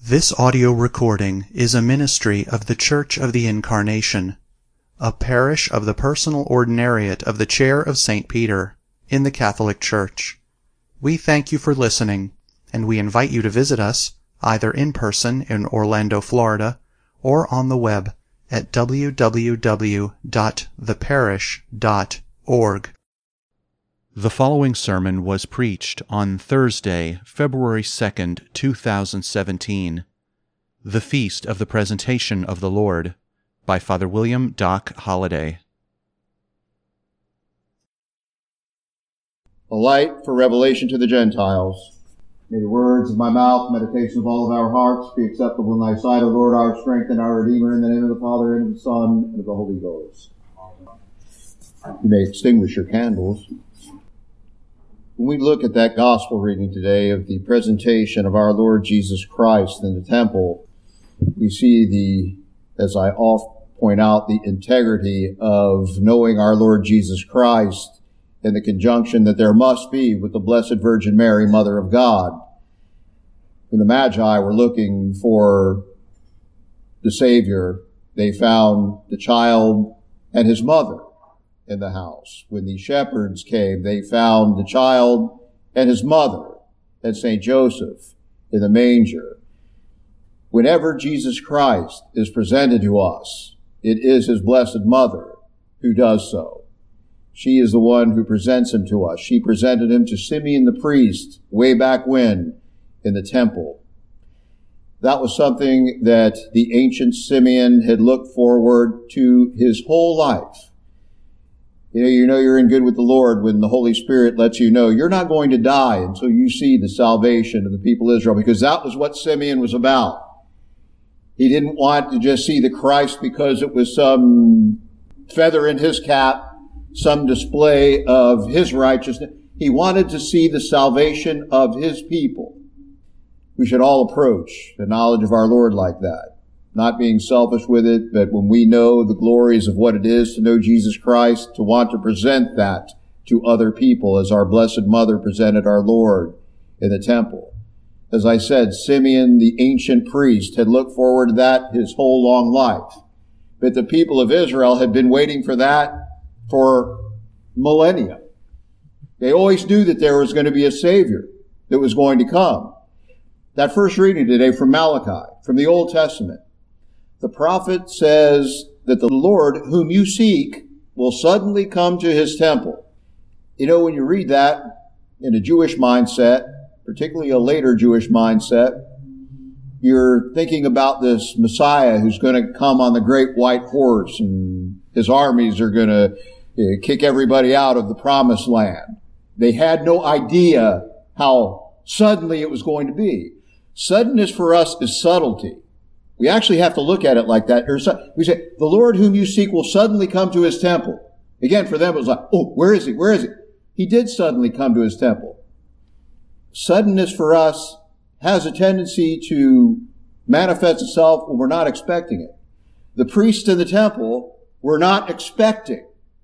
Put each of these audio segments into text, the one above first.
This audio recording is a ministry of the Church of the Incarnation, a parish of the Personal Ordinariate of the Chair of St. Peter in the Catholic Church. We thank you for listening, and we invite you to visit us either in person in Orlando, Florida, or on the web at www.theparish.org. The following sermon was preached on Thursday, February 2nd, 2017, the Feast of the Presentation of the Lord, by Father William Doc Holliday. A light for revelation to the Gentiles. May the words of my mouth, meditation of all of our hearts, be acceptable in thy sight, O Lord, our strength and our Redeemer, in the name of the Father, and of the Son, and of the Holy Ghost. You may extinguish your candles. When we look at that gospel reading today of the presentation of our Lord Jesus Christ in the temple, we see as I often point out, the integrity of knowing our Lord Jesus Christ and the conjunction that there must be with the Blessed Virgin Mary, Mother of God. When the Magi were looking for the Savior, they found the child and his mother in the house. When the shepherds came, they found the child and his mother and St. Joseph in the manger. Whenever Jesus Christ is presented to us, it is his blessed mother who does so. She is the one who presents him to us. She presented him to Simeon the priest way back when in the temple. That was something that the ancient Simeon had looked forward to his whole life. You know you're in good with the Lord when the Holy Spirit lets you know you're not going to die until you see the salvation of the people of Israel, because that was what Simeon was about. He didn't want to just see the Christ because it was some feather in his cap, some display of his righteousness. He wanted to see the salvation of his people. We should all approach the knowledge of our Lord like that, not being selfish with it, but when we know the glories of what it is to know Jesus Christ, to want to present that to other people as our Blessed Mother presented our Lord in the temple. As I said, Simeon, the ancient priest, had looked forward to that his whole long life. But the people of Israel had been waiting for that for millennia. They always knew that there was going to be a Savior that was going to come. That first reading today from Malachi, from the Old Testament, the prophet says that the Lord whom you seek will suddenly come to his temple. You know, when you read that in a Jewish mindset, particularly a later Jewish mindset, you're thinking about this Messiah who's going to come on the great white horse, and his armies are going to kick everybody out of the promised land. They had no idea how suddenly it was going to be. Suddenness for us is subtlety. We actually have to look at it like that. We say, the Lord whom you seek will suddenly come to his temple. Again, for them it was like, oh, where is he? Where is he? He did suddenly come to his temple. Suddenness for us has a tendency to manifest itself when we're not expecting it. The priests in the temple were not expecting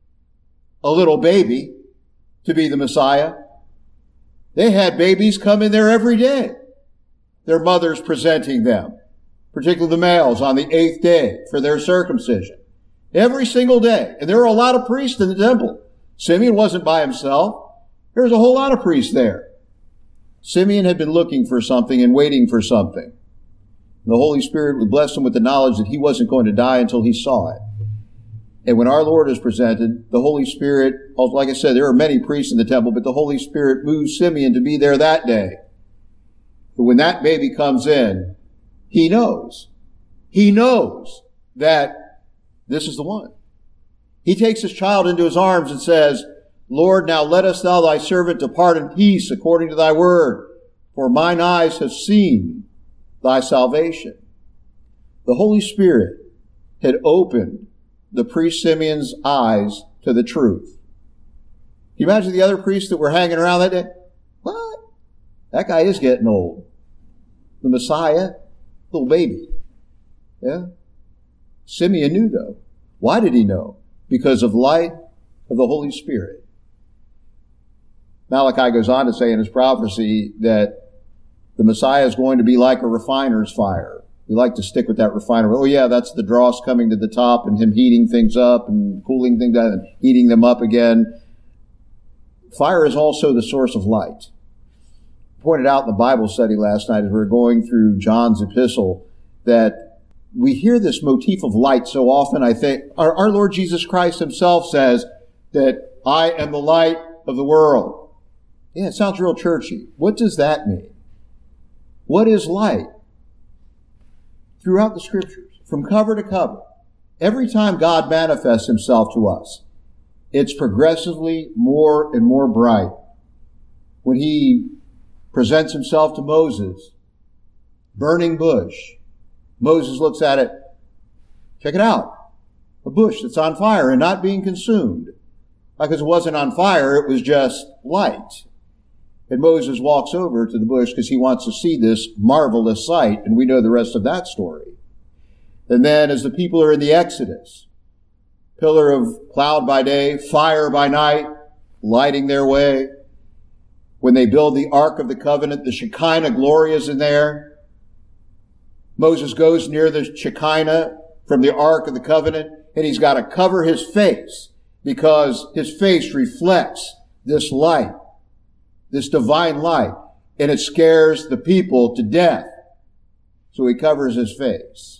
a little baby to be the Messiah. They had babies come in there every day. Their mothers presenting them, particularly the males, on the 8th day for their circumcision. Every single day. And there were a lot of priests in the temple. Simeon wasn't by himself. There was a whole lot of priests there. Simeon had been looking for something and waiting for something. The Holy Spirit would bless him with the knowledge that he wasn't going to die until he saw it. And when our Lord is presented, the Holy Spirit, like I said, there are many priests in the temple, but the Holy Spirit moves Simeon to be there that day. But when that baby comes in, he knows. He knows that this is the one. He takes his child into his arms and says, Lord, now lettest thou thy servant depart in peace according to thy word, for mine eyes have seen thy salvation. The Holy Spirit had opened the priest Simeon's eyes to the truth. Can you imagine the other priests that were hanging around that day? What? That guy is getting old. The Messiah, little baby. Yeah? Simeon knew though. Why did he know? Because of light of the Holy Spirit. Malachi goes on to say in his prophecy that The Messiah is going to be like a refiner's fire. We like to stick with that refiner. Oh yeah, that's the dross coming to the top and him heating things up and cooling things down and heating them up again. Fire is also the source of light. Pointed out in the Bible study last night as we were going through John's epistle that we hear this motif of light so often. I think our Lord Jesus Christ himself says that I am the light of the world. Yeah, it sounds real churchy. What does that mean? What is light? Throughout the scriptures, from cover to cover, every time God manifests himself to us, it's progressively more and more bright. When he presents himself to Moses, burning bush, Moses looks at it, check it out, a bush that's on fire and not being consumed. Because it wasn't on fire, it was just light. And Moses walks over to the bush because he wants to see this marvelous sight, and we know the rest of that story. And then as the people are in the Exodus, pillar of cloud by day, fire by night, lighting their way. When they build the Ark of the Covenant, the Shekinah glory is in there. Moses goes near the Shekinah from the Ark of the Covenant, and he's got to cover his face because his face reflects this light, this divine light, and it scares the people to death. So he covers his face.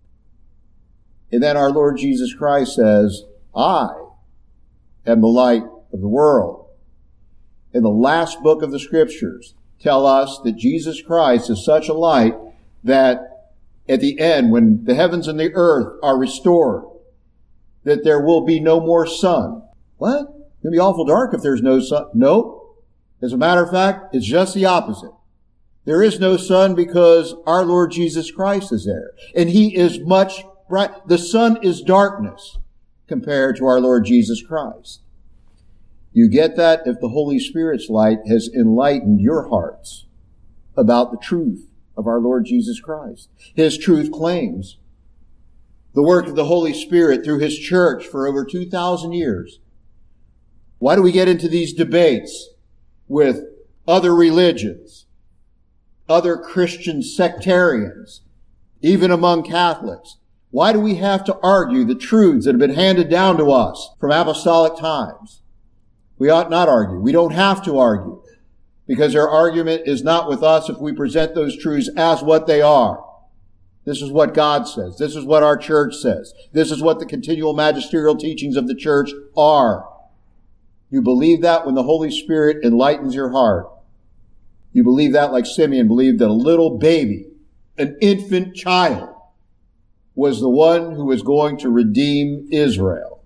And then our Lord Jesus Christ says, I am the light of the world. And the last book of the scriptures tell us that Jesus Christ is such a light that at the end, when the heavens and the earth are restored, that there will be no more sun. What? It's going to be awful dark if there's no sun. Nope. As a matter of fact, it's just the opposite. There is no sun because our Lord Jesus Christ is there. And he is much bright. The sun is darkness compared to our Lord Jesus Christ. You get that if the Holy Spirit's light has enlightened your hearts about the truth of our Lord Jesus Christ. His truth claims. The work of the Holy Spirit through his church for over 2,000 years. Why do we get into these debates with other religions, other Christian sectarians, even among Catholics? Why do we have to argue the truths that have been handed down to us from apostolic times? We ought not argue. We don't have to argue because their argument is not with us if we present those truths as what they are. This is what God says. This is what our church says. This is what the continual magisterial teachings of the church are. You believe that when the Holy Spirit enlightens your heart. You believe that like Simeon believed that a little baby, an infant child, was the one who was going to redeem Israel.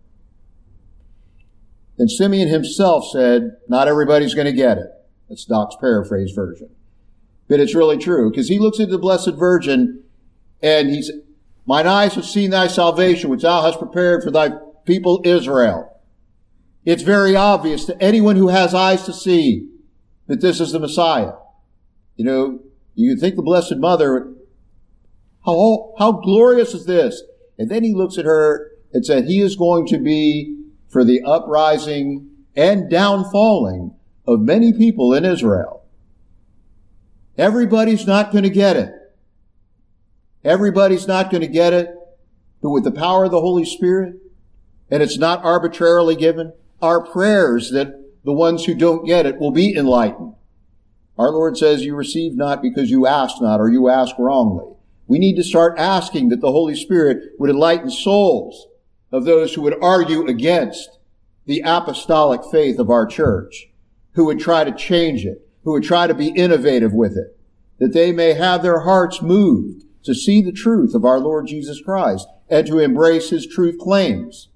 And Simeon himself said, not everybody's going to get it. That's Doc's paraphrase version. But it's really true, because he looks at the Blessed Virgin and he said, mine eyes have seen thy salvation, which thou hast prepared for thy people Israel. It's very obvious to anyone who has eyes to see that this is the Messiah. You know, you think the Blessed Mother, how glorious is this? And then he looks at her and said, he is going to be for the uprising and downfalling of many people in Israel. Everybody's not going to get it. Everybody's not going to get it, but with the power of the Holy Spirit, and it's not arbitrarily given, our prayers that the ones who don't get it will be enlightened. Our Lord says you receive not because you ask not or you ask wrongly. We need to start asking that the Holy Spirit would enlighten souls of those who would argue against the apostolic faith of our church, who would try to change it, who would try to be innovative with it, that they may have their hearts moved to see the truth of our Lord Jesus Christ and to embrace his truth claims.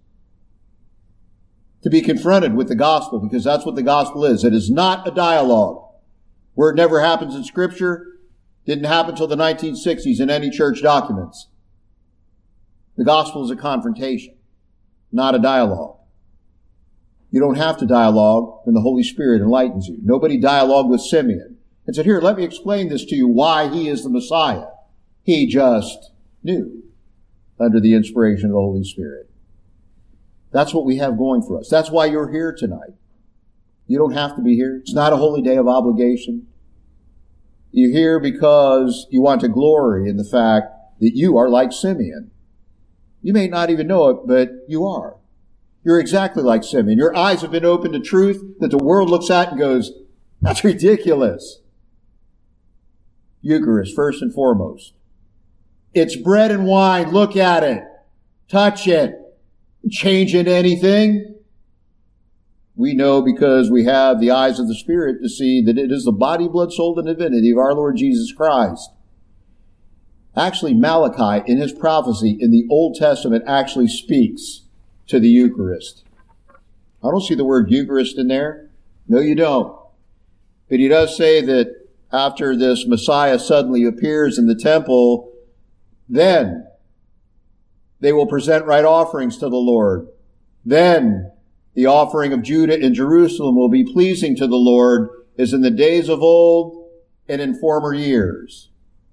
To be confronted with the gospel, because that's what the gospel is. It is not a dialogue. Where it never happens in Scripture, didn't happen until the 1960s in any church documents. The gospel is a confrontation, not a dialogue. You don't have to dialogue when the Holy Spirit enlightens you. Nobody dialogued with Simeon and said, here, let me explain this to you, why he is the Messiah. He just knew under the inspiration of the Holy Spirit. That's what we have going for us. That's why you're here tonight. You don't have to be here. It's not a holy day of obligation. You're here because you want to glory in the fact that you are like Simeon. You may not even know it, but you are. You're exactly like Simeon. Your eyes have been opened to truth that the world looks at and goes, that's ridiculous. Eucharist, first and foremost. It's bread and wine. Look at it. Touch it. Change it anything? We know because we have the eyes of the Spirit to see that it is the body, blood, soul, and divinity of our Lord Jesus Christ. Actually, Malachi, in his prophecy in the Old Testament, actually speaks to the Eucharist. I don't see the word Eucharist in there. No, you don't. But he does say that after this Messiah suddenly appears in the temple, then they will present right offerings to the Lord. Then the offering of Judah and Jerusalem will be pleasing to the Lord as in the days of old and in former years.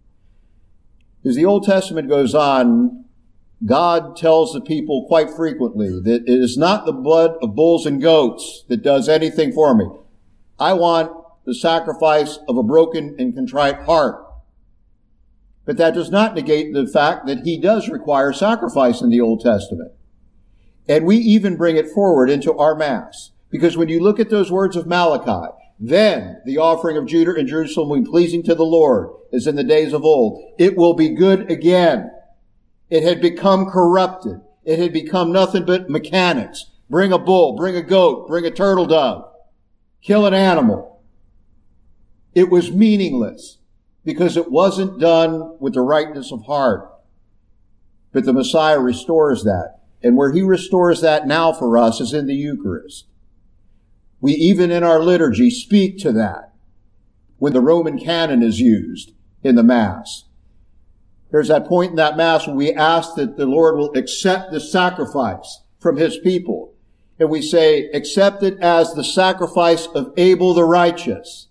As the Old Testament goes on, God tells the people quite frequently that it is not the blood of bulls and goats that does anything for me. I want the sacrifice of a broken and contrite heart. But that does not negate the fact that he does require sacrifice in the Old Testament. And we even bring it forward into our Mass. Because when you look at those words of Malachi, then the offering of Judah and Jerusalem will be pleasing to the Lord, as in the days of old. It will be good again. It had become corrupted. It had become nothing but mechanics. Bring a bull, bring a goat, bring a turtle dove, kill an animal. It was meaningless because it wasn't done with the rightness of heart. But the Messiah restores that. And where he restores that now for us is in the Eucharist. We even in our liturgy speak to that when the Roman canon is used in the Mass. There's that point in that Mass when we ask that the Lord will accept the sacrifice from his people. And we say, accept it as the sacrifice of Abel the righteous,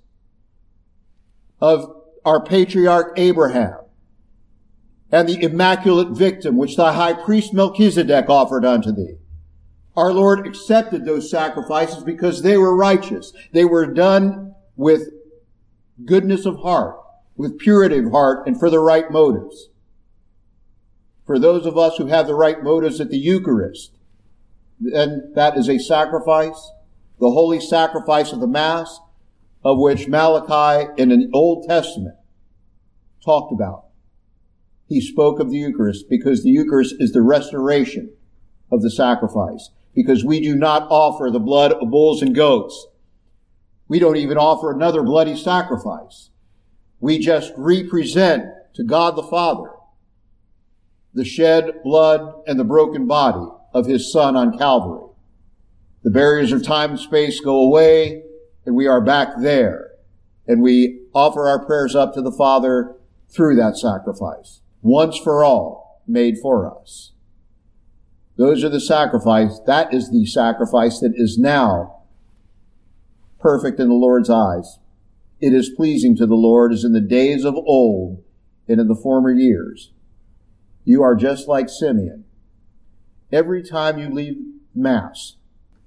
of our patriarch Abraham, and the immaculate victim which thy high priest Melchizedek offered unto thee. Our Lord accepted those sacrifices because they were righteous. They were done with goodness of heart, with purity of heart, and for the right motives. For those of us who have the right motives at the Eucharist, then that is a sacrifice, the holy sacrifice of the Mass, of which Malachi in the Old Testament talked about. He spoke of the Eucharist because the Eucharist is the restoration of the sacrifice. Because we do not offer the blood of bulls and goats. We don't even offer another bloody sacrifice. We just represent to God the Father the shed blood and the broken body of his Son on Calvary. The barriers of time and space go away, and we are back there. And we offer our prayers up to the Father through that sacrifice, once for all, made for us. Those are the sacrifice. That is the sacrifice that is now perfect in the Lord's eyes. It is pleasing to the Lord as in the days of old and in the former years. You are just like Simeon. Every time you leave Mass,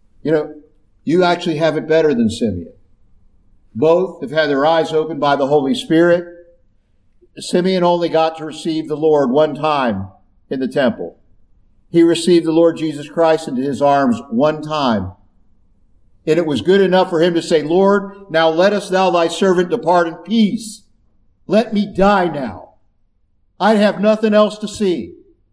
you actually have it better than Simeon. Both have had their eyes opened by the Holy Spirit. Simeon only got to receive the Lord one time in the temple. He received the Lord Jesus Christ into his arms one time. And it was good enough for him to say, Lord, now lettest thou thy servant depart in peace. Let me die now. I have nothing else to see.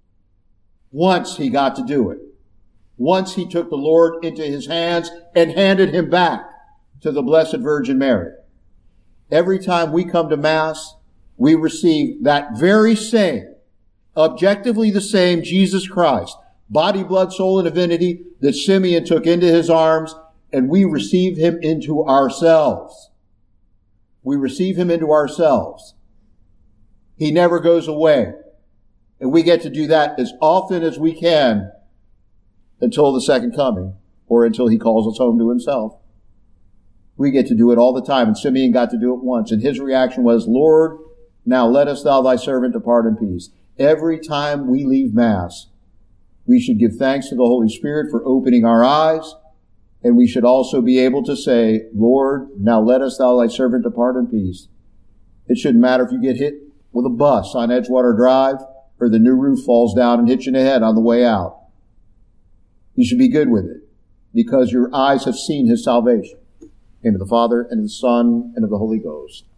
Once he got to do it. Once he took the Lord into his hands and handed him back to the Blessed Virgin Mary. Every time we come to Mass, we receive that very same, objectively the same Jesus Christ, body, blood, soul, and divinity that Simeon took into his arms, and we receive him into ourselves. We receive him into ourselves. He never goes away. And we get to do that as often as we can until the second coming, or until he calls us home to himself. We get to do it all the time, and Simeon got to do it once, and his reaction was, Lord, now lettest thou thy servant depart in peace. Every time we leave Mass, we should give thanks to the Holy Spirit for opening our eyes, and we should also be able to say, Lord, now lettest thou thy servant depart in peace. It shouldn't matter if you get hit with a bus on Edgewater Drive or the new roof falls down and hits you in the head on the way out. You should be good with it because your eyes have seen his salvation. In the name of the Father, and of the Son, and of the Holy Ghost.